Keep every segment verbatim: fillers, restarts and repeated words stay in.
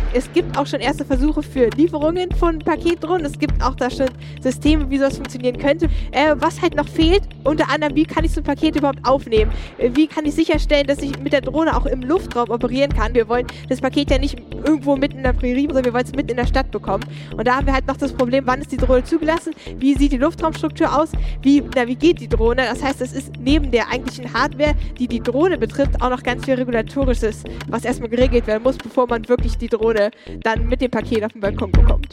Es gibt auch schon erste Versuche für Lieferungen von Paketdrohnen. Es gibt auch da schon Systeme, wie sowas funktionieren könnte. Äh, was halt noch fehlt, unter anderem, wie kann ich so ein Paket überhaupt aufnehmen? Äh, wie kann ich sicherstellen, dass ich mit der Drohne auch im Luftraum operieren kann? Wir wollen das Paket ja nicht irgendwo mitten in der Prärie, sondern wir wollen es mitten in der Stadt bekommen. Und da haben wir halt noch das Problem, wann ist die Drohne zugelassen? Wie sieht die Luftraumstruktur aus? Wie navigiert die Drohne? Das heißt, es ist neben der eigentlichen Hardware, die die Drohne betrifft, auch noch ganz viel Regulatorisches, was erstmal geregelt werden muss, bevor man wirklich die Drohne dann mit dem Paket auf den Balkon bekommt.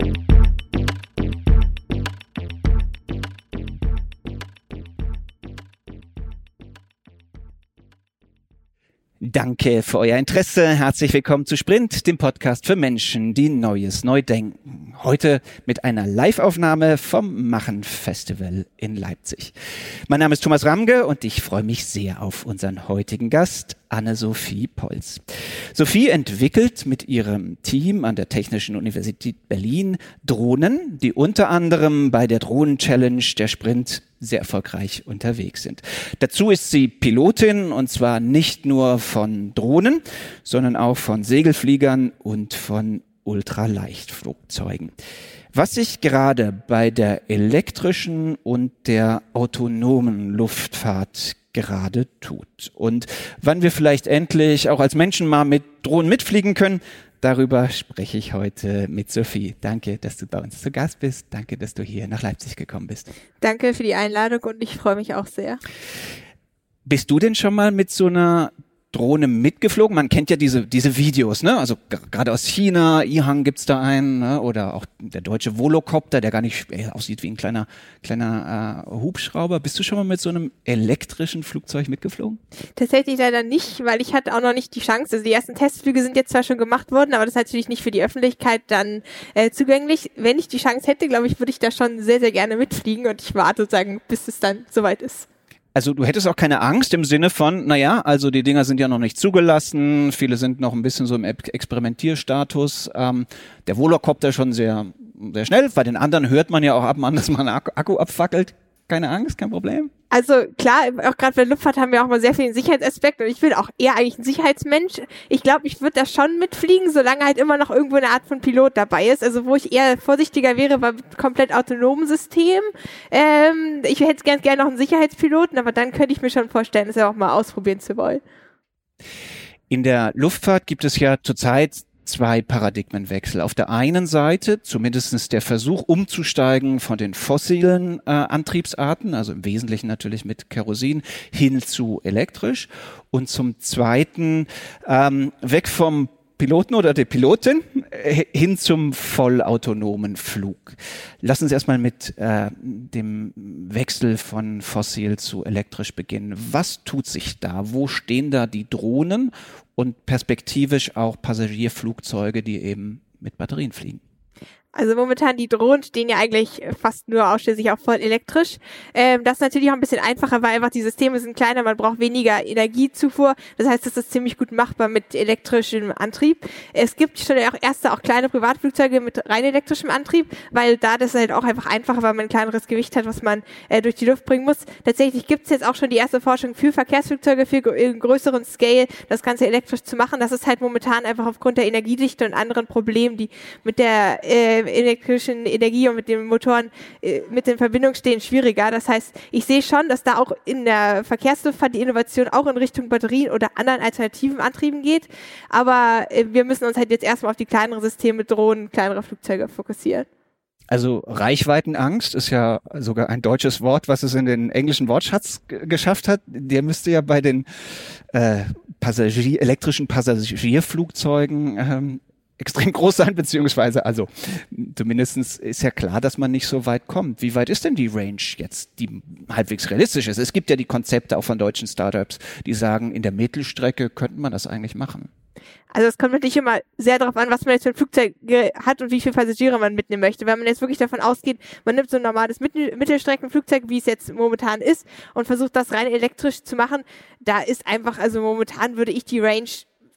Danke für euer Interesse. Herzlich willkommen zu Sprint, dem Podcast für Menschen, die Neues neu denken. Heute mit einer Live-Aufnahme vom Machen-Festival in Leipzig. Mein Name ist Thomas Ramge und ich freue mich sehr auf unseren heutigen Gast, Anne-Sophie Polz. Sophie entwickelt mit ihrem Team an der Technischen Universität Berlin Drohnen, die unter anderem bei der Drohnen-Challenge der Sprint sehr erfolgreich unterwegs sind. Dazu ist sie Pilotin, und zwar nicht nur von Drohnen, sondern auch von Segelfliegern und von Ultraleichtflugzeugen. Was sich gerade bei der elektrischen und der autonomen Luftfahrt gerade tut und wann wir vielleicht endlich auch als Menschen mal mit Drohnen mitfliegen können, darüber spreche ich heute mit Sophie. Danke, dass du bei uns zu Gast bist. Danke, dass du hier nach Leipzig gekommen bist. Danke für die Einladung und ich freue mich auch sehr. Bist du denn schon mal mit so einer Drohne mitgeflogen? Man kennt ja diese diese Videos, ne? Also g- gerade aus China, Ihang gibt's da einen, ne? Oder auch der deutsche Volocopter, der gar nicht äh, aussieht wie ein kleiner kleiner äh, Hubschrauber. Bist du schon mal mit so einem elektrischen Flugzeug mitgeflogen? Tatsächlich leider nicht, weil ich hatte auch noch nicht die Chance. Also die ersten Testflüge sind jetzt zwar schon gemacht worden, aber das ist natürlich nicht für die Öffentlichkeit dann äh, zugänglich. Wenn ich die Chance hätte, glaube ich, würde ich da schon sehr, sehr gerne mitfliegen und ich warte sozusagen, bis es dann soweit ist. Also du hättest auch keine Angst im Sinne von, naja, also die Dinger sind ja noch nicht zugelassen, viele sind noch ein bisschen so im Experimentierstatus. Ähm, der Volocopter schon sehr sehr schnell, bei den anderen hört man ja auch ab und an, dass man einen Akku, Akku abfackelt. Keine Angst, kein Problem. Also klar, auch gerade bei der Luftfahrt haben wir auch mal sehr viel den Sicherheitsaspekt und ich bin auch eher eigentlich ein Sicherheitsmensch. Ich glaube, ich würde da schon mitfliegen, solange halt immer noch irgendwo eine Art von Pilot dabei ist. Also wo ich eher vorsichtiger wäre, war mit komplett autonomen System. Ähm, ich hätte ganz gerne noch einen Sicherheitspiloten, aber dann könnte ich mir schon vorstellen, das ja auch mal ausprobieren zu wollen. In der Luftfahrt gibt es ja zurzeit zwei Paradigmenwechsel. Auf der einen Seite zumindest der Versuch umzusteigen von den fossilen äh, Antriebsarten, also im Wesentlichen natürlich mit Kerosin, hin zu elektrisch. Und zum Zweiten ähm, weg vom Piloten oder der Pilotin äh, hin zum vollautonomen Flug. Lassen Sie erstmal mit äh, dem Wechsel von fossil zu elektrisch beginnen. Was tut sich da? Wo stehen da die Drohnen und perspektivisch auch Passagierflugzeuge, die eben mit Batterien fliegen? Also momentan die Drohnen stehen ja eigentlich fast nur ausschließlich auch voll elektrisch. Ähm, das ist natürlich auch ein bisschen einfacher, weil einfach die Systeme sind kleiner, man braucht weniger Energiezufuhr. Das heißt, das ist ziemlich gut machbar mit elektrischem Antrieb. Es gibt schon auch erste auch kleine Privatflugzeuge mit rein elektrischem Antrieb, weil da das halt auch einfach einfacher, weil man ein kleineres Gewicht hat, was man äh, durch die Luft bringen muss. Tatsächlich gibt es jetzt auch schon die erste Forschung für Verkehrsflugzeuge, für im größeren Scale das Ganze elektrisch zu machen. Das ist halt momentan einfach aufgrund der Energiedichte und anderen Problemen, die mit der äh, elektrischen Energie und mit den Motoren äh, mit in Verbindung stehen, schwieriger. Das heißt, ich sehe schon, dass da auch in der Verkehrsluftfahrt die Innovation auch in Richtung Batterien oder anderen alternativen Antrieben geht. Aber äh, wir müssen uns halt jetzt erstmal auf die kleineren Systeme, Drohnen, kleinere Flugzeuge fokussieren. Also Reichweitenangst ist ja sogar ein deutsches Wort, was es in den englischen Wortschatz g- geschafft hat. Der müsste ja bei den äh, Passagier, elektrischen Passagierflugzeugen ähm, extrem groß sein, beziehungsweise, also zumindestens ist ja klar, dass man nicht so weit kommt. Wie weit ist denn die Range jetzt, die halbwegs realistisch ist? Es gibt ja die Konzepte auch von deutschen Startups, die sagen, in der Mittelstrecke könnte man das eigentlich machen. Also es kommt natürlich immer sehr darauf an, was man jetzt für ein Flugzeug hat und wie viele Passagiere man mitnehmen möchte. Wenn man jetzt wirklich davon ausgeht, man nimmt so ein normales Mittelstreckenflugzeug, wie es jetzt momentan ist, und versucht das rein elektrisch zu machen, da ist einfach, also momentan würde ich die Range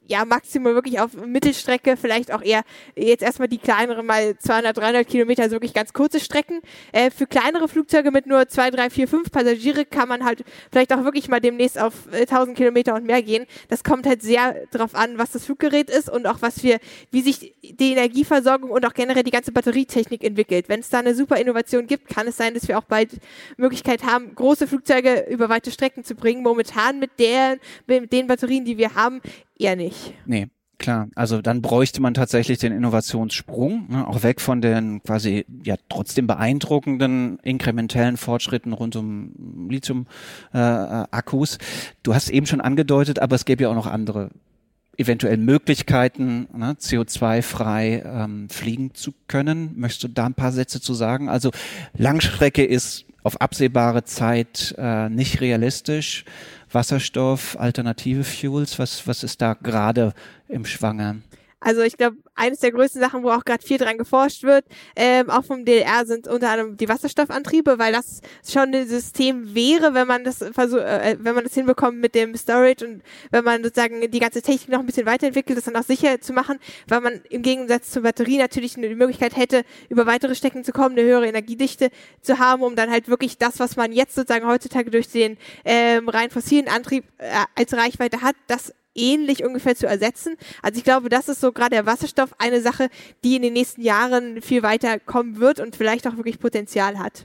ja, Maximum wirklich auf Mittelstrecke, vielleicht auch eher jetzt erstmal die kleinere, mal zweihundert, dreihundert Kilometer, also wirklich ganz kurze Strecken. Äh, für kleinere Flugzeuge mit nur zwei, drei, vier, fünf Passagiere kann man halt vielleicht auch wirklich mal demnächst auf äh, tausend Kilometer und mehr gehen. Das kommt halt sehr drauf an, was das Fluggerät ist und auch was wir, wie sich die Energieversorgung und auch generell die ganze Batterietechnik entwickelt. Wenn es da eine super Innovation gibt, kann es sein, dass wir auch bald Möglichkeit haben, große Flugzeuge über weite Strecken zu bringen. Momentan mit, der, mit den Batterien, die wir haben, eher nicht. Nee. Klar, also dann bräuchte man tatsächlich den Innovationssprung, ne, auch weg von den quasi ja trotzdem beeindruckenden inkrementellen Fortschritten rund um Lithium-Akkus. Äh, du hast eben schon angedeutet, aber es gäbe ja auch noch andere eventuell Möglichkeiten, ne, C O zwei frei ähm, fliegen zu können. Möchtest du da ein paar Sätze zu sagen? Also Langstrecke ist auf absehbare Zeit äh, nicht realistisch. Wasserstoff, alternative Fuels, was, was ist da gerade im Schwange? Also ich glaube, eines der größten Sachen, wo auch gerade viel dran geforscht wird, ähm, auch vom D L R, sind unter anderem die Wasserstoffantriebe, weil das schon ein System wäre, wenn man das versuch, äh, wenn man das hinbekommt mit dem Storage und wenn man sozusagen die ganze Technik noch ein bisschen weiterentwickelt, das dann auch sicher zu machen, weil man im Gegensatz zur Batterie natürlich die Möglichkeit hätte, über weitere Strecken zu kommen, eine höhere Energiedichte zu haben, um dann halt wirklich das, was man jetzt sozusagen heutzutage durch den ähm, rein fossilen Antrieb äh, als Reichweite hat, das ähnlich ungefähr zu ersetzen. Also ich glaube, das ist so gerade der Wasserstoff eine Sache, die in den nächsten Jahren viel weiter kommen wird und vielleicht auch wirklich Potenzial hat.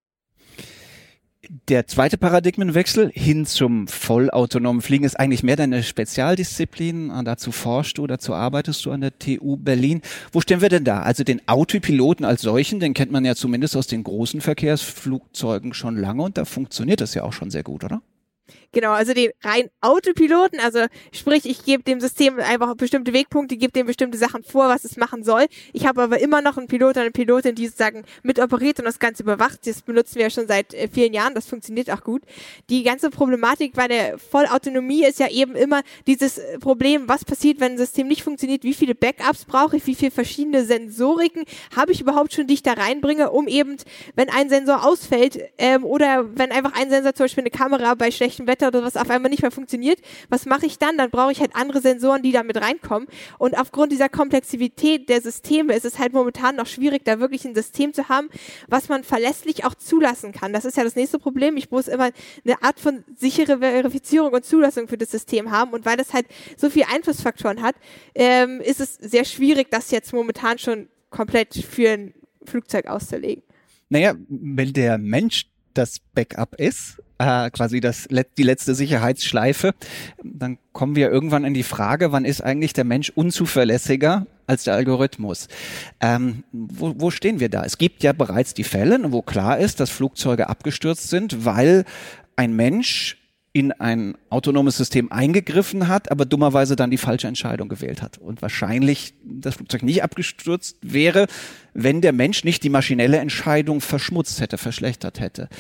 Der zweite Paradigmenwechsel hin zum vollautonomen Fliegen ist eigentlich mehr deine Spezialdisziplin. Dazu forschst du, dazu arbeitest du an der T U Berlin. Wo stehen wir denn da? Also den Autopiloten als solchen, den kennt man ja zumindest aus den großen Verkehrsflugzeugen schon lange und da funktioniert das ja auch schon sehr gut, oder? Genau, also den rein Autopiloten, also sprich, ich gebe dem System einfach bestimmte Wegpunkte, gebe dem bestimmte Sachen vor, was es machen soll. Ich habe aber immer noch einen Pilot oder eine Pilotin, die sozusagen mit operiert und das Ganze überwacht. Das benutzen wir ja schon seit äh, vielen Jahren, das funktioniert auch gut. Die ganze Problematik bei der Vollautonomie ist ja eben immer dieses Problem, was passiert, wenn ein System nicht funktioniert, wie viele Backups brauche ich, wie viele verschiedene Sensoriken habe ich überhaupt schon, die ich da reinbringe, um eben, wenn ein Sensor ausfällt ähm, oder wenn einfach ein Sensor, zum Beispiel eine Kamera bei schlechtem Wetter oder was auf einmal nicht mehr funktioniert, was mache ich dann? Dann brauche ich halt andere Sensoren, die da mit reinkommen. Und aufgrund dieser Komplexität der Systeme ist es halt momentan noch schwierig, da wirklich ein System zu haben, was man verlässlich auch zulassen kann. Das ist ja das nächste Problem. Ich muss immer eine Art von sichere Verifizierung und Zulassung für das System haben. Und weil das halt so viele Einflussfaktoren hat, ähm, ist es sehr schwierig, das jetzt momentan schon komplett für ein Flugzeug auszulegen. Naja, wenn der Mensch das Backup ist, äh, quasi das die letzte Sicherheitsschleife, dann kommen wir irgendwann in die Frage, wann ist eigentlich der Mensch unzuverlässiger als der Algorithmus? Ähm, wo, wo stehen wir da? Es gibt ja bereits die Fälle, wo klar ist, dass Flugzeuge abgestürzt sind, weil ein Mensch in ein autonomes System eingegriffen hat, aber dummerweise dann die falsche Entscheidung gewählt hat. Und wahrscheinlich das Flugzeug nicht abgestürzt wäre, wenn der Mensch nicht die maschinelle Entscheidung verschmutzt hätte, verschlechtert hätte.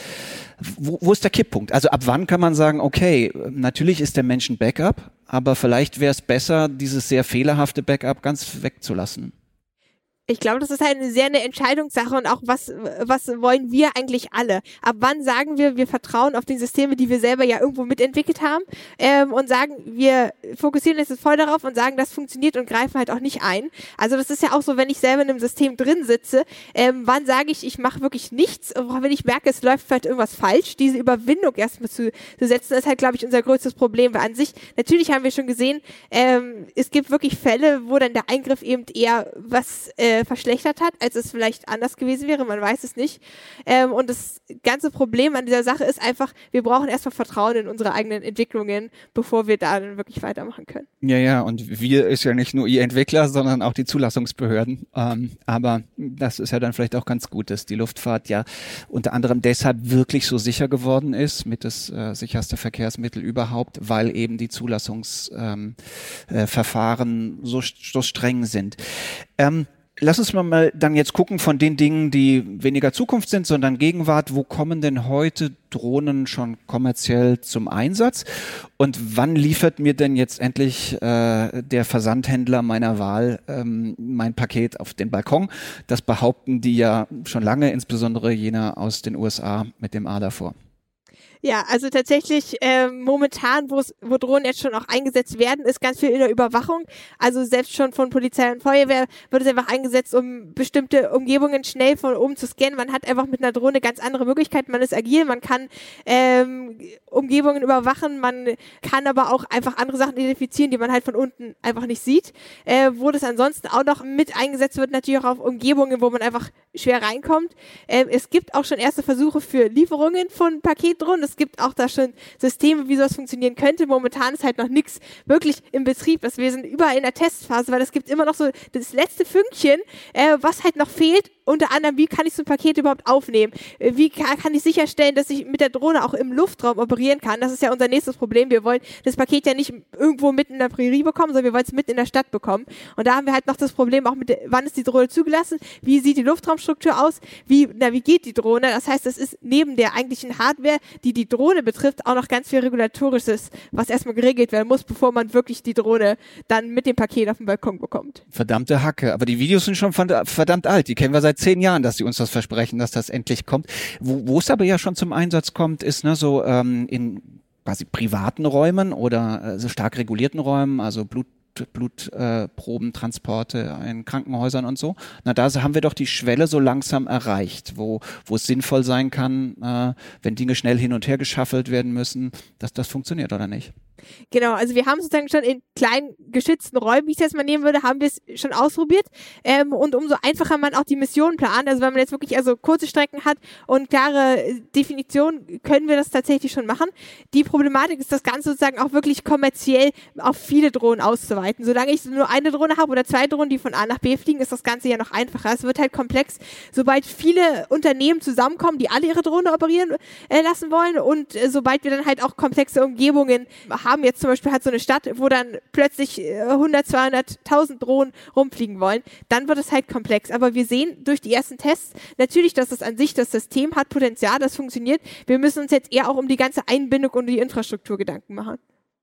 Wo, wo ist der Kipppunkt? Also ab wann kann man sagen, okay, natürlich ist der Mensch ein Backup, aber vielleicht wäre es besser, dieses sehr fehlerhafte Backup ganz wegzulassen. Ich glaube, das ist halt eine sehr eine Entscheidungssache und auch was, was wollen wir eigentlich alle? Ab wann sagen wir, wir vertrauen auf die Systeme, die wir selber ja irgendwo mitentwickelt haben, ähm, und sagen, wir fokussieren uns jetzt voll darauf und sagen, das funktioniert und greifen halt auch nicht ein. Also das ist ja auch so, wenn ich selber in einem System drin sitze, ähm, wann sage ich, ich mache wirklich nichts, wenn ich merke, es läuft vielleicht irgendwas falsch, diese Überwindung erstmal zu, zu setzen, ist halt, glaube ich, unser größtes Problem, weil an sich, natürlich haben wir schon gesehen, ähm, es gibt wirklich Fälle, wo dann der Eingriff eben eher was, äh, verschlechtert hat, als es vielleicht anders gewesen wäre, man weiß es nicht. Ähm, und das ganze Problem an dieser Sache ist einfach, wir brauchen erstmal Vertrauen in unsere eigenen Entwicklungen, bevor wir da dann wirklich weitermachen können. Ja, ja, und wir ist ja nicht nur ihr Entwickler, sondern auch die Zulassungsbehörden. Ähm, aber das ist ja dann vielleicht auch ganz gut, dass die Luftfahrt ja unter anderem deshalb wirklich so sicher geworden ist, mit das äh, sicherste Verkehrsmittel überhaupt, weil eben die Zulassungsverfahren ähm, äh, so, so streng sind. Ähm, Lass uns mal dann jetzt gucken von den Dingen, die weniger Zukunft sind, sondern Gegenwart. Wo kommen denn heute Drohnen schon kommerziell zum Einsatz? Und wann liefert mir denn jetzt endlich äh, der Versandhändler meiner Wahl ähm, mein Paket auf den Balkon? Das behaupten die ja schon lange, insbesondere jener aus den U S A mit dem A davor. Ja, also tatsächlich ähm, momentan, wo es, wo Drohnen jetzt schon auch eingesetzt werden, ist ganz viel in der Überwachung. Also selbst schon von Polizei und Feuerwehr wird es einfach eingesetzt, um bestimmte Umgebungen schnell von oben zu scannen. Man hat einfach mit einer Drohne ganz andere Möglichkeiten. Man ist agil, man kann ähm, Umgebungen überwachen, man kann aber auch einfach andere Sachen identifizieren, die man halt von unten einfach nicht sieht. Äh, wo das ansonsten auch noch mit eingesetzt wird, natürlich auch auf Umgebungen, wo man einfach schwer reinkommt. Äh, es gibt auch schon erste Versuche für Lieferungen von Paketdrohnen. Es gibt auch da schon Systeme, wie sowas funktionieren könnte. Momentan ist halt noch nichts wirklich im Betrieb. Also wir sind überall in der Testphase, weil es gibt immer noch so das letzte Fünkchen, äh, was halt noch fehlt. Unter anderem, wie kann ich so ein Paket überhaupt aufnehmen? Wie kann, kann ich sicherstellen, dass ich mit der Drohne auch im Luftraum operieren kann? Das ist ja unser nächstes Problem. Wir wollen das Paket ja nicht irgendwo mitten in der Prärie bekommen, sondern wir wollen es mitten in der Stadt bekommen. Und da haben wir halt noch das Problem, auch mit, der, wann ist die Drohne zugelassen? Wie sieht die Luftraumstruktur aus? Wie navigiert die Drohne? Das heißt, es ist neben der eigentlichen Hardware, die die Drohne betrifft, auch noch ganz viel Regulatorisches, was erstmal geregelt werden muss, bevor man wirklich die Drohne dann mit dem Paket auf den Balkon bekommt. Verdammte Hacke. Aber die Videos sind schon verdammt alt. Die kennen wir seit zehn Jahren, dass sie uns das versprechen, dass das endlich kommt. Wo, wo es aber ja schon zum Einsatz kommt, ist ne, so ähm, in quasi privaten Räumen oder äh, so stark regulierten Räumen, also Blut Blutprobentransporte äh, in Krankenhäusern und so. Na, da haben wir doch die Schwelle so langsam erreicht, wo, wo es sinnvoll sein kann, äh, wenn Dinge schnell hin und her geschaffelt werden müssen, dass das funktioniert, oder nicht? Genau, also wir haben sozusagen schon in kleinen geschützten Räumen, wie ich das mal nehmen würde, haben wir es schon ausprobiert. Ähm, und umso einfacher man auch die Mission plant, also wenn man jetzt wirklich also kurze Strecken hat und klare Definitionen, können wir das tatsächlich schon machen. Die Problematik ist, das Ganze sozusagen auch wirklich kommerziell auf viele Drohnen auszuweiten. Solange ich nur eine Drohne habe oder zwei Drohnen, die von A nach B fliegen, ist das Ganze ja noch einfacher. Es wird halt komplex, sobald viele Unternehmen zusammenkommen, die alle ihre Drohne operieren äh, lassen wollen und äh, sobald wir dann halt auch komplexe Umgebungen haben. Haben jetzt zum Beispiel halt so eine Stadt, wo dann plötzlich hundert, zweihunderttausend Drohnen rumfliegen wollen, dann wird es halt komplex. Aber wir sehen durch die ersten Tests natürlich, dass es an sich das System hat Potenzial, das funktioniert. Wir müssen uns jetzt eher auch um die ganze Einbindung und die Infrastruktur Gedanken machen.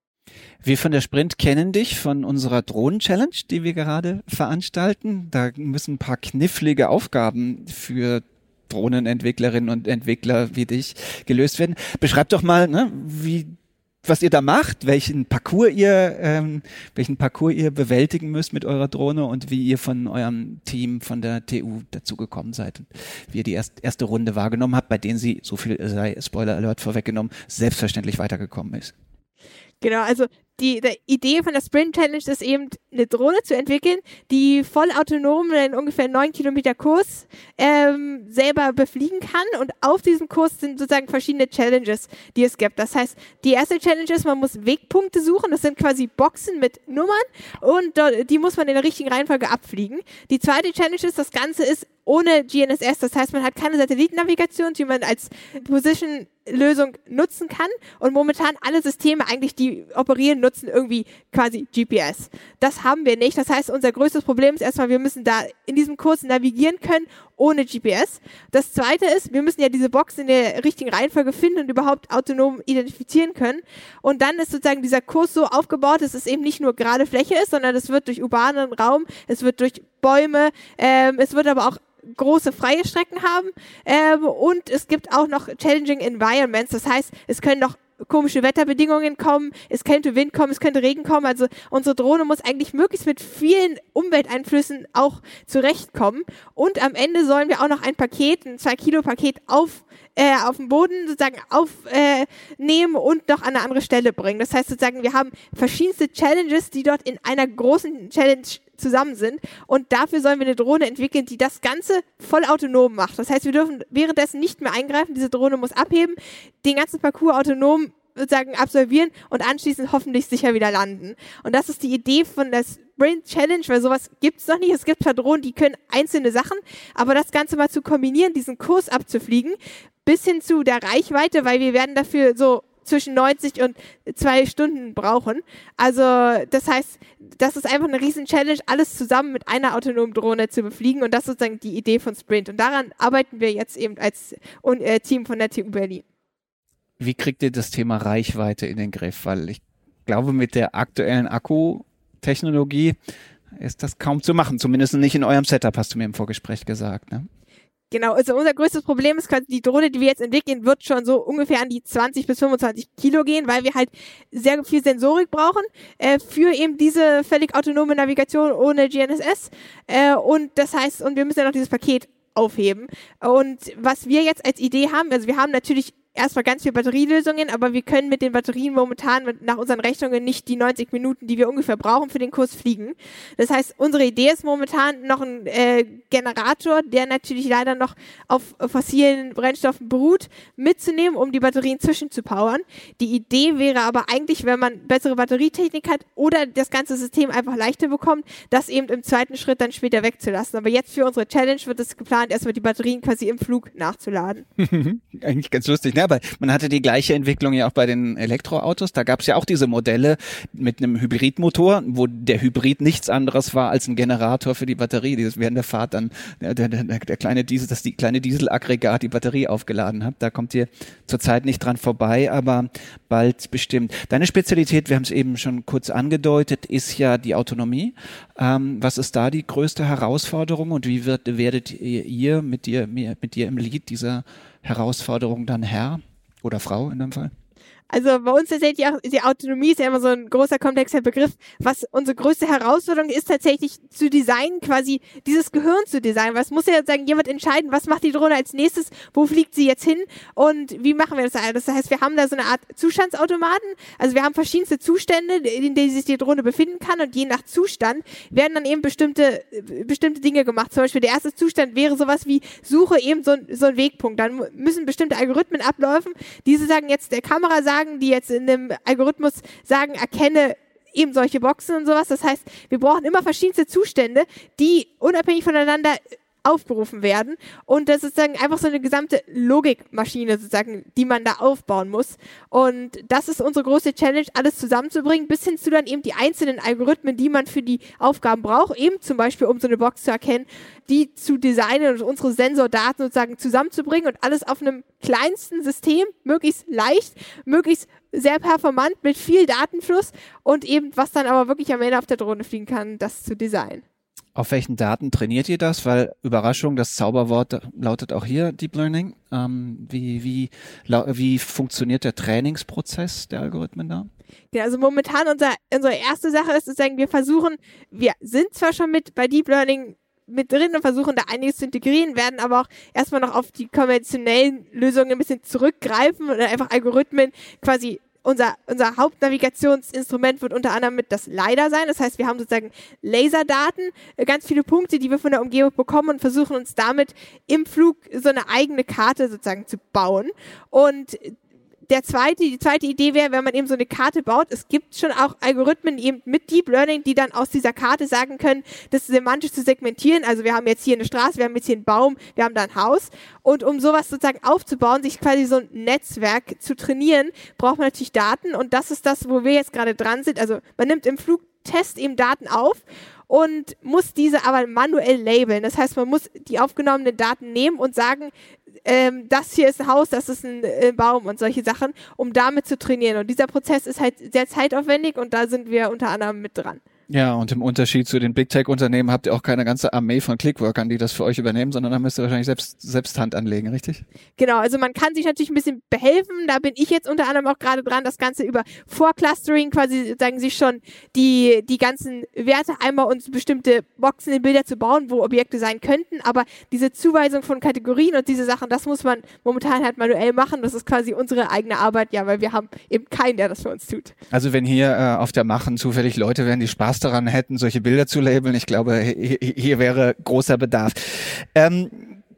Wir von der Sprint kennen dich von unserer Drohnen-Challenge, die wir gerade veranstalten. Da müssen ein paar knifflige Aufgaben für Drohnenentwicklerinnen und Entwickler wie dich gelöst werden. Beschreib doch mal, ne, wie was ihr da macht, welchen Parcours ihr, ähm, welchen Parcours ihr bewältigen müsst mit eurer Drohne und wie ihr von eurem Team von der T U dazu gekommen seid und wie ihr die erst, erste Runde wahrgenommen habt, bei denen sie, so viel sei Spoiler Alert vorweggenommen, selbstverständlich weitergekommen ist. Genau, also die, die Idee von der Sprint Challenge ist eben, eine Drohne zu entwickeln, die voll autonom in ungefähr neun Kilometer Kurs ähm, selber befliegen kann. Und auf diesem Kurs sind sozusagen verschiedene Challenges, die es gibt. Das heißt, die erste Challenge ist, man muss Wegpunkte suchen. Das sind quasi Boxen mit Nummern und die muss man in der richtigen Reihenfolge abfliegen. Die zweite Challenge ist, das Ganze ist ohne G N S S. Das heißt, man hat keine Satellitennavigation, die man als Position Lösung nutzen kann und momentan alle Systeme eigentlich, die operieren, nutzen irgendwie quasi G P S. Das haben wir nicht. Das heißt, unser größtes Problem ist erstmal, wir müssen da in diesem Kurs navigieren können ohne G P S. Das zweite ist, wir müssen ja diese Box in der richtigen Reihenfolge finden und überhaupt autonom identifizieren können. Und dann ist sozusagen dieser Kurs so aufgebaut, dass es eben nicht nur gerade Fläche ist, sondern es wird durch urbanen Raum, es wird durch Bäume, ähm, es wird aber auch große freie Strecken haben ähm, und es gibt auch noch challenging environments, das heißt, es können noch komische Wetterbedingungen kommen, es könnte Wind kommen, es könnte Regen kommen, also unsere Drohne muss eigentlich möglichst mit vielen Umwelteinflüssen auch zurechtkommen und am Ende sollen wir auch noch ein Paket, ein zwei Kilo Paket auf äh, auf dem Boden sozusagen aufnehmen äh, und noch an eine andere Stelle bringen. Das heißt sozusagen, wir haben verschiedenste Challenges, die dort in einer großen Challenge zusammen sind und dafür sollen wir eine Drohne entwickeln, die das Ganze voll autonom macht. Das heißt, wir dürfen währenddessen nicht mehr eingreifen, diese Drohne muss abheben, den ganzen Parcours autonom sozusagen absolvieren und anschließend hoffentlich sicher wieder landen. Und das ist die Idee von der Sprint Challenge, weil sowas gibt's noch nicht. Es gibt zwar Drohnen, die können einzelne Sachen, aber das Ganze mal zu kombinieren, diesen Kurs abzufliegen, bis hin zu der Reichweite, weil wir werden dafür so zwischen neunzig und zwei Stunden brauchen. Also das heißt, das ist einfach eine riesen Challenge, alles zusammen mit einer autonomen Drohne zu befliegen und das ist sozusagen die Idee von Sprint. Und daran arbeiten wir jetzt eben als äh, Team von der T U Berlin. Wie kriegt ihr das Thema Reichweite in den Griff? Weil ich glaube, mit der aktuellen Akkutechnologie ist das kaum zu machen. Zumindest nicht in eurem Setup, hast du mir im Vorgespräch gesagt, ne? Genau, also unser größtes Problem ist quasi, die Drohne, die wir jetzt entwickeln, wird schon so ungefähr an die zwanzig bis fünfundzwanzig Kilo gehen, weil wir halt sehr viel Sensorik brauchen äh, für eben diese völlig autonome Navigation ohne G N S S. Äh, und das heißt, und wir müssen ja noch dieses Paket aufheben. Und was wir jetzt als Idee haben, also wir haben natürlich erstmal ganz viele Batterielösungen, aber wir können mit den Batterien momentan mit, nach unseren Rechnungen nicht die neunzig Minuten, die wir ungefähr brauchen für den Kurs, fliegen. Das heißt, unsere Idee ist momentan noch ein äh, Generator, der natürlich leider noch auf fossilen Brennstoffen beruht, mitzunehmen, um die Batterien zwischenzupowern. Die Idee wäre aber eigentlich, wenn man bessere Batterietechnik hat oder das ganze System einfach leichter bekommt, das eben im zweiten Schritt dann später wegzulassen. Aber jetzt für unsere Challenge wird es geplant, erstmal die Batterien quasi im Flug nachzuladen. Eigentlich ganz lustig, ne? Aber man hatte die gleiche Entwicklung ja auch bei den Elektroautos. Da gab es ja auch diese Modelle mit einem Hybridmotor, wo der Hybrid nichts anderes war als ein Generator für die Batterie, die während der Fahrt dann der, der, der, der kleine Diesel, das die kleine Dieselaggregat die Batterie aufgeladen hat. Da kommt ihr zurzeit nicht dran vorbei, aber bald bestimmt. Deine Spezialität, wir haben es eben schon kurz angedeutet, ist ja die Autonomie. Ähm, was ist da die größte Herausforderung und wie wird, werdet ihr mit dir, mit dir im Lead dieser Herausforderung dann Herr oder Frau in dem Fall? Also bei uns tatsächlich auch, die Autonomie ist ja immer so ein großer, komplexer Begriff. Was unsere größte Herausforderung ist, tatsächlich zu designen, quasi dieses Gehirn zu designen. Was muss ja sagen, jemand entscheiden, was macht die Drohne als nächstes, wo fliegt sie jetzt hin und wie machen wir das alles? Das heißt, wir haben da so eine Art Zustandsautomaten. Also wir haben verschiedenste Zustände, in denen sich die Drohne befinden kann und je nach Zustand werden dann eben bestimmte, bestimmte Dinge gemacht. Zum Beispiel der erste Zustand wäre sowas wie Suche eben so, so ein Wegpunkt. Dann müssen bestimmte Algorithmen ablaufen. Diese sagen jetzt der Kamera sagen, die jetzt in dem Algorithmus sagen, erkenne eben solche Boxen und sowas. Das heißt, wir brauchen immer verschiedenste Zustände, die unabhängig voneinander aufgerufen werden. Und das ist sozusagen einfach so eine gesamte Logikmaschine sozusagen, die man da aufbauen muss. Und das ist unsere große Challenge, alles zusammenzubringen, bis hin zu dann eben die einzelnen Algorithmen, die man für die Aufgaben braucht, eben zum Beispiel, um so eine Box zu erkennen, die zu designen und unsere Sensordaten sozusagen zusammenzubringen und alles auf einem kleinsten System, möglichst leicht, möglichst sehr performant, mit viel Datenfluss und eben, was dann aber wirklich am Ende auf der Drohne fliegen kann, das zu designen. Auf welchen Daten trainiert ihr das? Weil Überraschung, das Zauberwort lautet auch hier Deep Learning. Ähm, wie, wie, wie funktioniert der Trainingsprozess der Algorithmen da? Ja, also momentan unser, unsere erste Sache ist sozusagen, wir versuchen, wir sind zwar schon mit bei Deep Learning mit drin und versuchen da einiges zu integrieren, werden aber auch erstmal noch auf die konventionellen Lösungen ein bisschen zurückgreifen oder einfach Algorithmen quasi Unser, unser Hauptnavigationsinstrument wird unter anderem mit das LiDAR sein. Das heißt, wir haben sozusagen Laserdaten, ganz viele Punkte, die wir von der Umgebung bekommen und versuchen uns damit im Flug so eine eigene Karte sozusagen zu bauen. Und der zweite, die zweite Idee wäre, wenn man eben so eine Karte baut, es gibt schon auch Algorithmen eben mit Deep Learning, die dann aus dieser Karte sagen können, das semantisch zu segmentieren. Also wir haben jetzt hier eine Straße, wir haben jetzt hier einen Baum, wir haben da ein Haus. Und um sowas sozusagen aufzubauen, sich quasi so ein Netzwerk zu trainieren, braucht man natürlich Daten. Und das ist das, wo wir jetzt gerade dran sind. Also man nimmt im Flugtest eben Daten auf und muss diese aber manuell labeln. Das heißt, man muss die aufgenommenen Daten nehmen und sagen, ähm, das hier ist ein Haus, das ist ein äh, Baum und solche Sachen, um damit zu trainieren. Und dieser Prozess ist halt sehr zeitaufwendig und da sind wir unter anderem mit dran. Ja, und im Unterschied zu den Big Tech-Unternehmen habt ihr auch keine ganze Armee von Clickworkern, die das für euch übernehmen, sondern da müsst ihr wahrscheinlich selbst, selbst Hand anlegen, richtig? Genau, also man kann sich natürlich ein bisschen behelfen. Da bin ich jetzt unter anderem auch gerade dran, das Ganze über Vorclustering quasi, sagen sie schon, die, die ganzen Werte einmal uns bestimmte Boxen in Bilder zu bauen, wo Objekte sein könnten. Aber diese Zuweisung von Kategorien und diese Sachen, das muss man momentan halt manuell machen. Das ist quasi unsere eigene Arbeit, ja, weil wir haben eben keinen, der das für uns tut. Also wenn hier äh, auf der Machen zufällig Leute wären, die Spaß daran hätten, solche Bilder zu labeln. Ich glaube, hier, hier wäre großer Bedarf. Ähm,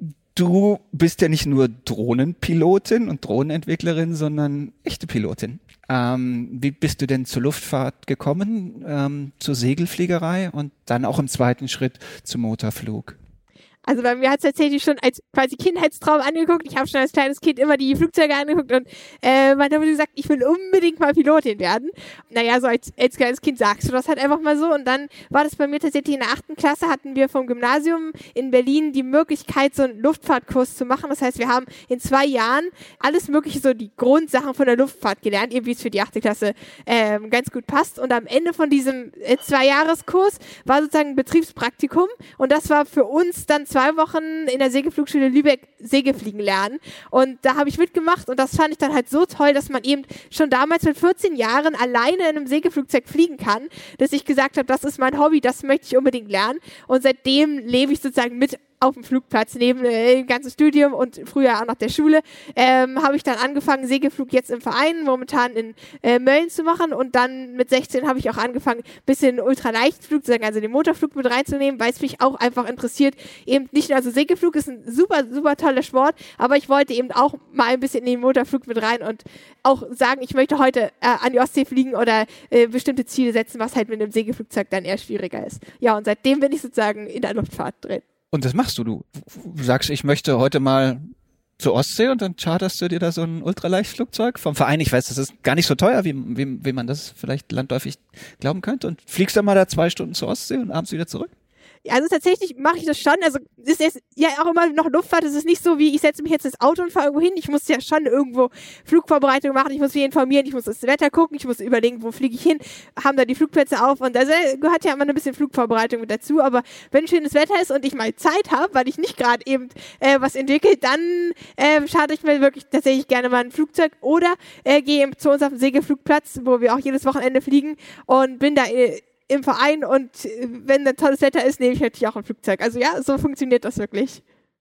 du bist ja nicht nur Drohnenpilotin und Drohnenentwicklerin, sondern echte Pilotin. Ähm, wie bist du denn zur Luftfahrt gekommen, ähm, zur Segelfliegerei und dann auch im zweiten Schritt zum Motorflug? Also bei mir hat es tatsächlich schon als quasi Kindheitstraum angeguckt. Ich habe schon als kleines Kind immer die Flugzeuge angeguckt und äh, man hat mir gesagt, ich will unbedingt mal Pilotin werden. Naja, so als, als kleines Kind sagst du das halt einfach mal so. Und dann war das bei mir tatsächlich in der achten Klasse, hatten wir vom Gymnasium in Berlin die Möglichkeit, so einen Luftfahrtkurs zu machen. Das heißt, wir haben in zwei Jahren alles mögliche, so die Grundsachen von der Luftfahrt gelernt, eben wie es für die achte Klasse ähm, ganz gut passt. Und am Ende von diesem äh, Zwei-Jahres-Kurs war sozusagen ein Betriebspraktikum und das war für uns dann zwei Wochen in der Segelflugschule Lübeck Segelfliegen lernen. Und da habe ich mitgemacht und das fand ich dann halt so toll, dass man eben schon damals mit vierzehn Jahren alleine in einem Segelflugzeug fliegen kann, dass ich gesagt habe, das ist mein Hobby, das möchte ich unbedingt lernen. Und seitdem lebe ich sozusagen mit auf dem Flugplatz, neben äh, dem ganzen Studium und früher auch nach der Schule, ähm, habe ich dann angefangen, Segelflug jetzt im Verein, momentan in äh, Mölln zu machen und dann mit sechzehn habe ich auch angefangen, ein bisschen Ultraleichtflug, also den Motorflug mit reinzunehmen, weil es mich auch einfach interessiert, eben nicht nur, also Segelflug ist ein super, super toller Sport, aber ich wollte eben auch mal ein bisschen in den Motorflug mit rein und auch sagen, ich möchte heute äh, an die Ostsee fliegen oder äh, bestimmte Ziele setzen, was halt mit einem Segelflugzeug dann eher schwieriger ist. Ja, und seitdem bin ich sozusagen in der Luftfahrt drin. Und das machst du, du sagst, ich möchte heute mal zur Ostsee und dann charterst du dir da so ein Ultraleichtflugzeug vom Verein. Ich weiß, das ist gar nicht so teuer, wie, wie, wie man das vielleicht landläufig glauben könnte und fliegst dann mal da zwei Stunden zur Ostsee und abends wieder zurück? Also tatsächlich mache ich das schon, also es ist ja auch immer noch Luftfahrt, es ist nicht so wie, ich setze mich jetzt ins Auto und fahre irgendwo hin, ich muss ja schon irgendwo Flugvorbereitung machen, ich muss mich informieren, ich muss das Wetter gucken, ich muss überlegen, wo fliege ich hin, haben da die Flugplätze auf und da gehört ja immer ein bisschen Flugvorbereitung mit dazu, aber wenn schönes Wetter ist und ich mal Zeit habe, weil ich nicht gerade eben äh, was entwickle, dann äh, schade ich mir wirklich tatsächlich gerne mal ein Flugzeug oder äh, gehe eben zu uns auf den Segelflugplatz, wo wir auch jedes Wochenende fliegen und bin da äh, im Verein und wenn ein tolles Wetter ist, nehme ich natürlich auch ein Flugzeug. Also ja, so funktioniert das wirklich.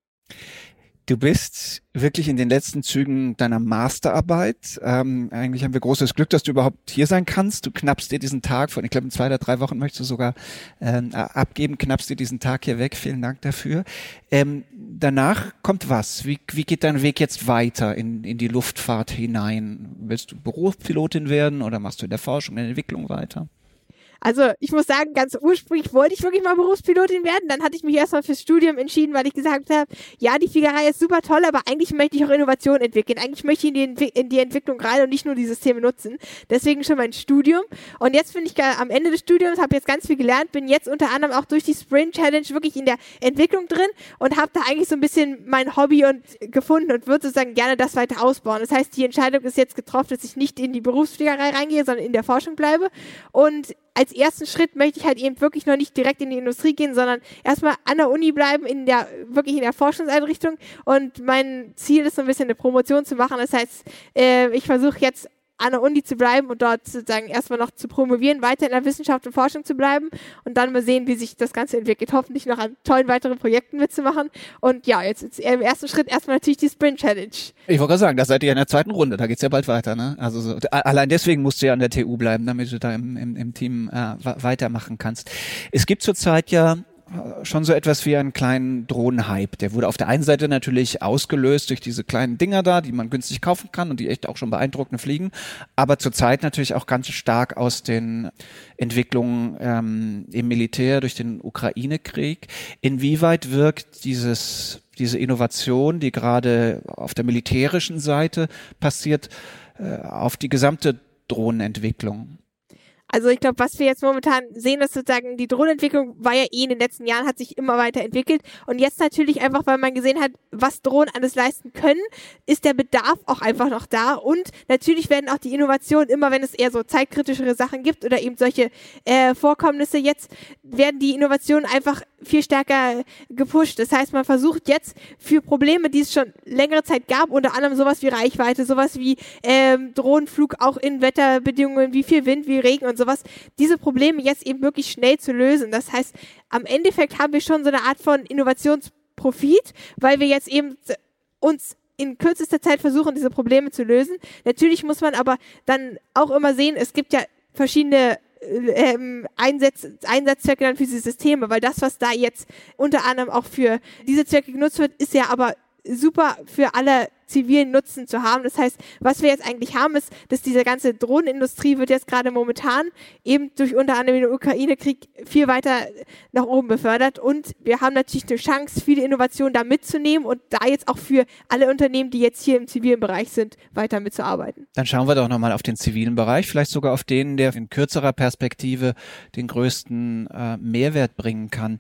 Du bist wirklich in den letzten Zügen deiner Masterarbeit. Ähm, eigentlich haben wir großes Glück, dass du überhaupt hier sein kannst. Du knappst dir diesen Tag von, ich glaube in zwei oder drei Wochen möchtest du sogar ähm, abgeben, knappst dir diesen Tag hier weg. Vielen Dank dafür. Ähm, danach kommt was? Wie, wie geht dein Weg jetzt weiter in, in die Luftfahrt hinein? Willst du Berufspilotin werden oder machst du in der Forschung, in der Entwicklung weiter? Also ich muss sagen, ganz ursprünglich wollte ich wirklich mal Berufspilotin werden. Dann hatte ich mich erstmal fürs Studium entschieden, weil ich gesagt habe, ja, die Fliegerei ist super toll, aber eigentlich möchte ich auch Innovation entwickeln. Eigentlich möchte ich in die, Entwi- in die Entwicklung rein und nicht nur die Systeme nutzen. Deswegen schon mein Studium. Und jetzt bin ich am Ende des Studiums, habe jetzt ganz viel gelernt, bin jetzt unter anderem auch durch die Sprint Challenge wirklich in der Entwicklung drin und habe da eigentlich so ein bisschen mein Hobby und gefunden und würde sozusagen gerne das weiter ausbauen. Das heißt, die Entscheidung ist jetzt getroffen, dass ich nicht in die Berufsfliegerei reingehe, sondern in der Forschung bleibe. Und als ersten Schritt möchte ich halt eben wirklich noch nicht direkt in die Industrie gehen, sondern erstmal an der Uni bleiben, in der, wirklich in der Forschungseinrichtung. Und mein Ziel ist so ein bisschen eine Promotion zu machen. Das heißt, äh, ich versuche jetzt an der Uni zu bleiben und dort sozusagen erstmal noch zu promovieren, weiter in der Wissenschaft und Forschung zu bleiben und dann mal sehen, wie sich das Ganze entwickelt. Hoffentlich noch an tollen weiteren Projekten mitzumachen. Und ja, jetzt, jetzt im ersten Schritt erstmal natürlich die Sprint Challenge. Ich wollte gerade sagen, da seid ihr ja in der zweiten Runde, da geht's ja bald weiter, ne? Also so, allein deswegen musst du ja an der T U bleiben, damit du da im, im, im Team äh, weitermachen kannst. Es gibt zurzeit ja schon so etwas wie einen kleinen Drohnenhype. Der wurde auf der einen Seite natürlich ausgelöst durch diese kleinen Dinger da, die man günstig kaufen kann und die echt auch schon beeindruckend fliegen, aber zurzeit natürlich auch ganz stark aus den Entwicklungen ähm, im Militär durch den Ukraine-Krieg. Inwieweit wirkt dieses diese Innovation, die gerade auf der militärischen Seite passiert, äh, auf die gesamte Drohnenentwicklung? Also ich glaube, was wir jetzt momentan sehen, ist sozusagen, die Drohnenentwicklung war ja eh in den letzten Jahren, hat sich immer weiter entwickelt. Und jetzt natürlich einfach, weil man gesehen hat, was Drohnen alles leisten können, ist der Bedarf auch einfach noch da. Und natürlich werden auch die Innovationen, immer wenn es eher so zeitkritischere Sachen gibt oder eben solche äh, Vorkommnisse jetzt, werden die Innovationen einfach viel stärker gepusht. Das heißt, man versucht jetzt für Probleme, die es schon längere Zeit gab, unter anderem sowas wie Reichweite, sowas wie ähm, Drohnenflug auch in Wetterbedingungen, wie viel Wind, wie Regen und sowas, diese Probleme jetzt eben wirklich schnell zu lösen. Das heißt, am Endeffekt haben wir schon so eine Art von Innovationsprofit, weil wir jetzt eben uns in kürzester Zeit versuchen, diese Probleme zu lösen. Natürlich muss man aber dann auch immer sehen, es gibt ja verschiedene Ähm, Einsatz, Einsatzzwecke dann für diese Systeme, weil das, was da jetzt unter anderem auch für diese Zwecke genutzt wird, ist ja aber super für alle zivilen Nutzen zu haben. Das heißt, was wir jetzt eigentlich haben, ist, dass diese ganze Drohnenindustrie wird jetzt gerade momentan eben durch unter anderem den Ukraine-Krieg viel weiter nach oben befördert und wir haben natürlich eine Chance, viele Innovationen da mitzunehmen und da jetzt auch für alle Unternehmen, die jetzt hier im zivilen Bereich sind, weiter mitzuarbeiten. Dann schauen wir doch nochmal auf den zivilen Bereich, vielleicht sogar auf den, der in kürzerer Perspektive den größten äh, Mehrwert bringen kann.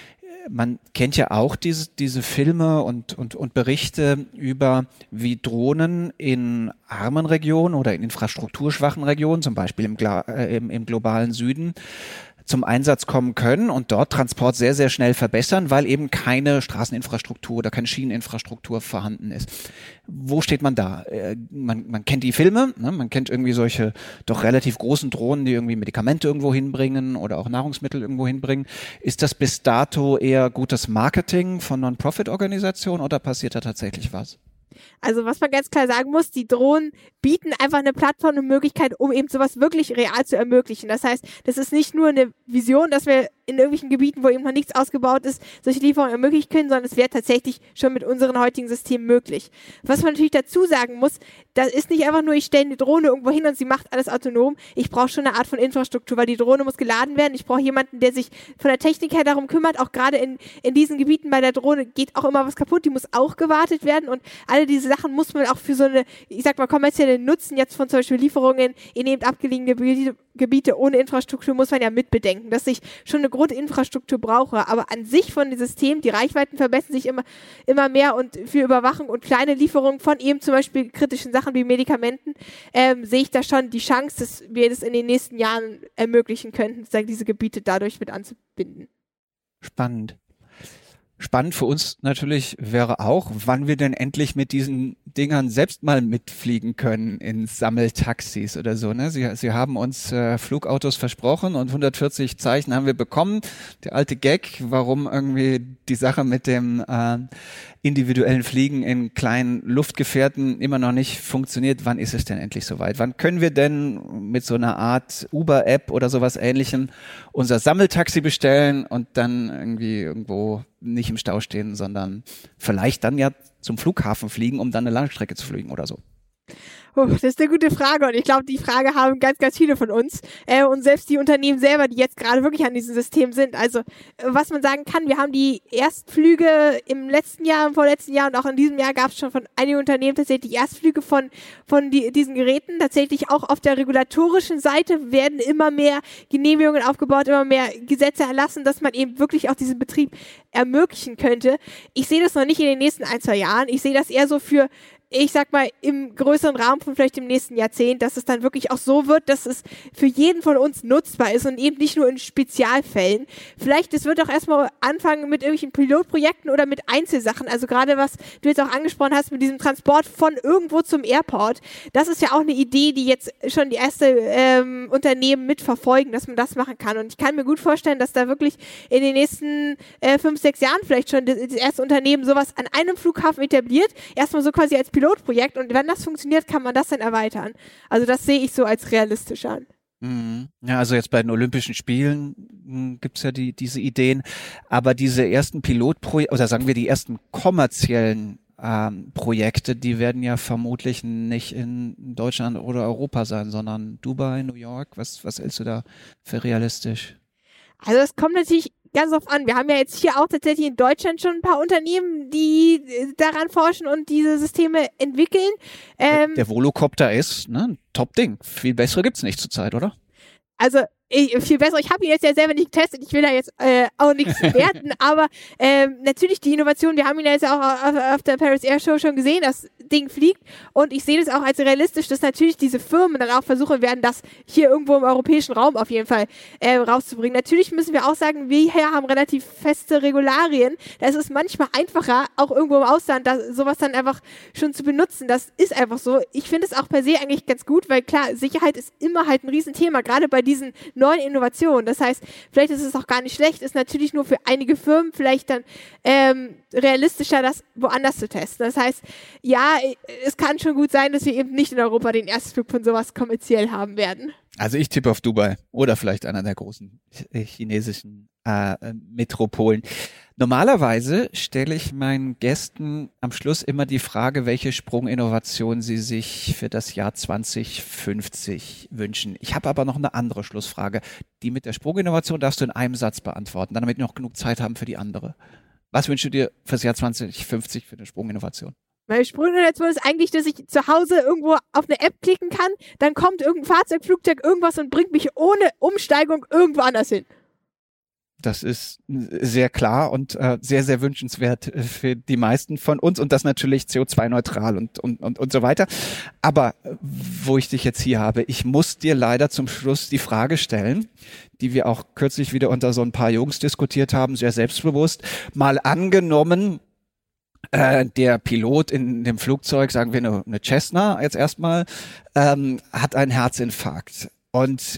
Man kennt ja auch diese, diese Filme und, und, und Berichte über, wie Drohnen in armen Regionen oder in infrastrukturschwachen Regionen, zum Beispiel im, äh, im, im globalen Süden, zum Einsatz kommen können und dort Transport sehr, sehr schnell verbessern, weil eben keine Straßeninfrastruktur oder keine Schieneninfrastruktur vorhanden ist. Wo steht man da? Äh, man, man kennt die Filme, ne? Man kennt irgendwie solche doch relativ großen Drohnen, die irgendwie Medikamente irgendwo hinbringen oder auch Nahrungsmittel irgendwo hinbringen. Ist das bis dato eher gutes Marketing von Non-Profit-Organisationen oder passiert da tatsächlich was? Also was man ganz klar sagen muss, die Drohnen bieten einfach eine Plattform, eine Möglichkeit, um eben sowas wirklich real zu ermöglichen. Das heißt, das ist nicht nur eine Vision, dass wir in irgendwelchen Gebieten, wo eben noch nichts ausgebaut ist, solche Lieferungen ermöglichen können, sondern es wäre tatsächlich schon mit unseren heutigen Systemen möglich. Was man natürlich dazu sagen muss, das ist nicht einfach nur, ich stelle eine Drohne irgendwo hin und sie macht alles autonom. Ich brauche schon eine Art von Infrastruktur, weil die Drohne muss geladen werden. Ich brauche jemanden, der sich von der Technik her darum kümmert. Auch gerade in, in diesen Gebieten bei der Drohne geht auch immer was kaputt. Die muss auch gewartet werden und alle diese Sachen muss man auch für so eine, ich sag mal, kommerzielle Nutzen jetzt von zum Beispiel Lieferungen in eben abgelegene Gebiete, Gebiete ohne Infrastruktur muss man ja mitbedenken, dass ich schon eine Grundinfrastruktur brauche. Aber an sich von dem System, die Reichweiten verbessern sich immer, immer mehr und für Überwachung und kleine Lieferungen von eben zum Beispiel kritischen Sachen wie Medikamenten, ähm, sehe ich da schon die Chance, dass wir das in den nächsten Jahren ermöglichen könnten, sozusagen diese Gebiete dadurch mit anzubinden. Spannend. Spannend für uns natürlich wäre auch, wann wir denn endlich mit diesen Dingern selbst mal mitfliegen können in Sammeltaxis oder so. Ne? Sie, Sie haben uns äh, Flugautos versprochen und hundertvierzig Zeichen haben wir bekommen. Der alte Gag, warum irgendwie die Sache mit dem äh, individuellen Fliegen in kleinen Luftgefährten immer noch nicht funktioniert. Wann ist es denn endlich soweit? Wann können wir denn mit so einer Art Uber-App oder sowas Ähnlichem unser Sammeltaxi bestellen und dann irgendwie irgendwo nicht im Stau stehen, sondern vielleicht dann ja zum Flughafen fliegen, um dann eine Langstrecke zu fliegen oder so? Oh, das ist eine gute Frage und ich glaube, die Frage haben ganz, ganz viele von uns äh, und selbst die Unternehmen selber, die jetzt gerade wirklich an diesem System sind. Also äh, was man sagen kann, wir haben die Erstflüge im letzten Jahr, im vorletzten Jahr und auch in diesem Jahr gab es schon von einigen Unternehmen tatsächlich Erstflüge von von die, diesen Geräten. Tatsächlich auch auf der regulatorischen Seite werden immer mehr Genehmigungen aufgebaut, immer mehr Gesetze erlassen, dass man eben wirklich auch diesen Betrieb ermöglichen könnte. Ich sehe das noch nicht in den nächsten ein, zwei Jahren. Ich sehe das eher so für ich sag mal, im größeren Rahmen von vielleicht im nächsten Jahrzehnt, dass es dann wirklich auch so wird, dass es für jeden von uns nutzbar ist und eben nicht nur in Spezialfällen. Vielleicht, es wird auch erstmal anfangen mit irgendwelchen Pilotprojekten oder mit Einzelsachen. Also gerade was du jetzt auch angesprochen hast mit diesem Transport von irgendwo zum Airport. Das ist ja auch eine Idee, die jetzt schon die erste ähm, Unternehmen mitverfolgen, dass man das machen kann. Und ich kann mir gut vorstellen, dass da wirklich in den nächsten äh, fünf, sechs Jahren vielleicht schon das, das erste Unternehmen sowas an einem Flughafen etabliert. Erstmal so quasi als Pilot Pilotprojekt und wenn das funktioniert, kann man das dann erweitern. Also das sehe ich so als realistisch an. Ja, also jetzt bei den Olympischen Spielen gibt's ja die, diese Ideen, aber diese ersten Pilotprojekte, oder sagen wir die ersten kommerziellen ähm, Projekte, die werden ja vermutlich nicht in Deutschland oder Europa sein, sondern Dubai, New York. Was, was hältst du da für realistisch? Also es kommt natürlich ganz oft an. Wir haben ja jetzt hier auch tatsächlich in Deutschland schon ein paar Unternehmen, die daran forschen und diese Systeme entwickeln. Ähm, der, der Volocopter ist ne, ein Top-Ding. Viel bessere gibt's nicht zurzeit, oder? Also ich, viel besser. Ich habe ihn jetzt ja selber nicht getestet. Ich will da jetzt äh, auch nichts werten. Aber ähm, natürlich die Innovation, wir haben ihn ja jetzt auch auf, auf der Paris Air Show schon gesehen, das Ding fliegt. Und ich sehe das auch als realistisch, dass natürlich diese Firmen dann auch versuchen werden, das hier irgendwo im europäischen Raum auf jeden Fall äh, rauszubringen. Natürlich müssen wir auch sagen, wir hier haben relativ feste Regularien. Da ist es manchmal einfacher, auch irgendwo im Ausland da, sowas dann einfach schon zu benutzen. Das ist einfach so. Ich finde es auch per se eigentlich ganz gut, weil klar, Sicherheit ist immer halt ein Riesenthema, gerade bei diesen neuen Innovationen. Das heißt, vielleicht ist es auch gar nicht schlecht, ist natürlich nur für einige Firmen vielleicht dann ähm, realistischer, das woanders zu testen. Das heißt, ja, es kann schon gut sein, dass wir eben nicht in Europa den Erstflug von sowas kommerziell haben werden. Also ich tippe auf Dubai oder vielleicht einer der großen chinesischen äh, Metropolen. Normalerweise stelle ich meinen Gästen am Schluss immer die Frage, welche Sprunginnovation sie sich für das Jahr zwanzig fünfzig wünschen. Ich habe aber noch eine andere Schlussfrage. Die mit der Sprunginnovation darfst du in einem Satz beantworten, damit wir noch genug Zeit haben für die andere. Was wünschst du dir für das Jahr zwanzig fünfzig für eine Sprunginnovation? Meine Sprunginnovation ist eigentlich, dass ich zu Hause irgendwo auf eine App klicken kann, dann kommt irgendein Fahrzeug, Flugzeug, irgendwas und bringt mich ohne Umsteigung irgendwo anders hin. Das ist sehr klar und äh, sehr, sehr wünschenswert für die meisten von uns und das natürlich C O zwei neutral und, und, und, und so weiter. Aber wo ich dich jetzt hier habe, ich muss dir leider zum Schluss die Frage stellen, die wir auch kürzlich wieder unter so ein paar Jungs diskutiert haben, sehr selbstbewusst. Mal angenommen, äh, der Pilot in dem Flugzeug, sagen wir eine, eine Cessna jetzt erstmal, ähm, hat einen Herzinfarkt. Und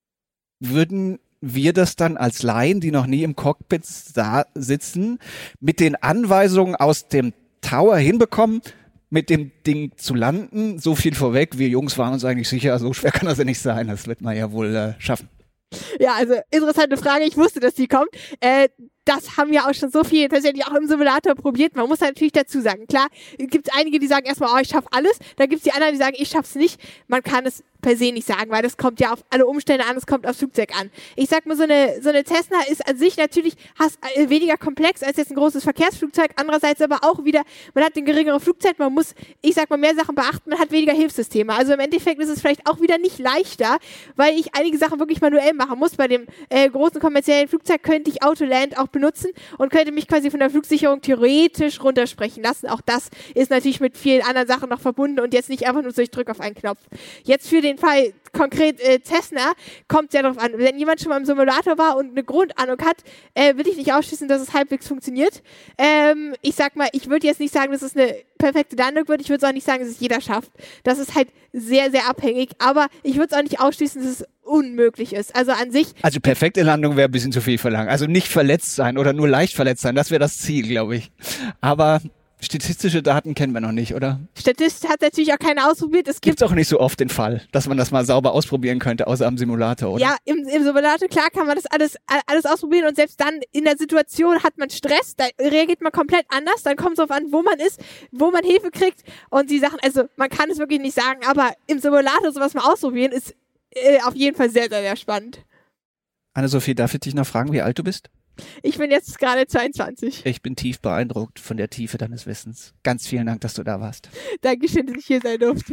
würden wir das dann als Laien, die noch nie im Cockpit da sitzen, mit den Anweisungen aus dem Tower hinbekommen, mit dem Ding zu landen? So viel vorweg, wir Jungs waren uns eigentlich sicher, so schwer kann das ja nicht sein, das wird man ja wohl äh, schaffen. Ja, also interessante Frage, ich wusste, dass die kommt. Äh, das haben ja auch schon so viel tatsächlich auch im Simulator probiert. Man muss natürlich dazu sagen, klar, gibt es einige, die sagen erstmal, oh, ich schaffe alles. Dann gibt es die anderen, die sagen, ich schaff's nicht. Man kann es per se nicht sagen, weil das kommt ja auf alle Umstände an, es kommt aufs Flugzeug an. Ich sag mal, so eine, so eine Cessna ist an sich natürlich hast, äh, weniger komplex als jetzt ein großes Verkehrsflugzeug, andererseits aber auch wieder, man hat eine geringere Flugzeit, man muss, ich sag mal, mehr Sachen beachten, man hat weniger Hilfssysteme. Also im Endeffekt ist es vielleicht auch wieder nicht leichter, weil ich einige Sachen wirklich manuell machen muss. Bei dem äh, großen kommerziellen Flugzeug könnte ich Autoland auch benutzen und könnte mich quasi von der Flugsicherung theoretisch runtersprechen lassen. Auch das ist natürlich mit vielen anderen Sachen noch verbunden und jetzt nicht einfach nur so, ich drücke auf einen Knopf. Jetzt für den Fall konkret äh, Cessna kommt es ja darauf an. Wenn jemand schon mal im Simulator war und eine Grundahnung hat, äh, will ich nicht ausschließen, dass es halbwegs funktioniert. Ähm, ich sag mal, ich würde jetzt nicht sagen, dass es eine perfekte Landung wird. Ich würde es auch nicht sagen, dass es jeder schafft. Das ist halt sehr, sehr abhängig. Aber ich würde es auch nicht ausschließen, dass es unmöglich ist. Also an sich... Also perfekte Landung wäre ein bisschen zu viel verlangt. Also nicht verletzt sein oder nur leicht verletzt sein. Das wäre das Ziel, glaube ich. Aber... statistische Daten kennen wir noch nicht, oder? Statist hat natürlich auch keiner ausprobiert. Es gibt Gibt's auch nicht so oft den Fall, dass man das mal sauber ausprobieren könnte, außer am Simulator, oder? Ja, im, im Simulator, klar, kann man das alles, alles ausprobieren und selbst dann in der Situation hat man Stress, da reagiert man komplett anders, dann kommt es darauf an, wo man ist, wo man Hilfe kriegt und die Sachen, also man kann es wirklich nicht sagen, aber im Simulator sowas mal ausprobieren ist äh, auf jeden Fall sehr, sehr, sehr spannend. Anne-Sophie, darf ich dich noch fragen, wie alt du bist? Ich bin jetzt gerade zweiundzwanzig. Ich bin tief beeindruckt von der Tiefe deines Wissens. Ganz vielen Dank, dass du da warst. Dankeschön, dass ich hier sein durfte.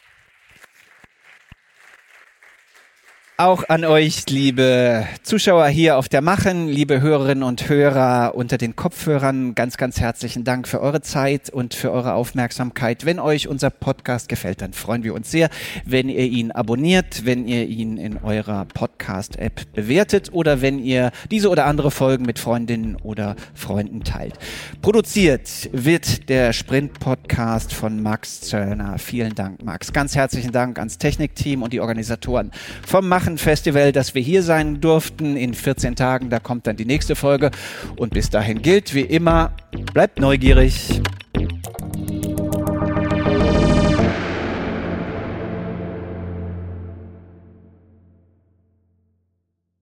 Auch an euch, liebe Zuschauer hier auf der Machen, liebe Hörerinnen und Hörer unter den Kopfhörern, ganz, ganz herzlichen Dank für eure Zeit und für eure Aufmerksamkeit. Wenn euch unser Podcast gefällt, dann freuen wir uns sehr, wenn ihr ihn abonniert, wenn ihr ihn in eurer Podcast-App bewertet oder wenn ihr diese oder andere Folgen mit Freundinnen oder Freunden teilt. Produziert wird der Sprint-Podcast von Max Zöllner. Vielen Dank, Max. Ganz herzlichen Dank ans Technikteam und die Organisatoren vom Machen Festival, dass wir hier sein durften. In vierzehn Tagen, da kommt dann die nächste Folge. Und bis dahin gilt, wie immer, bleibt neugierig.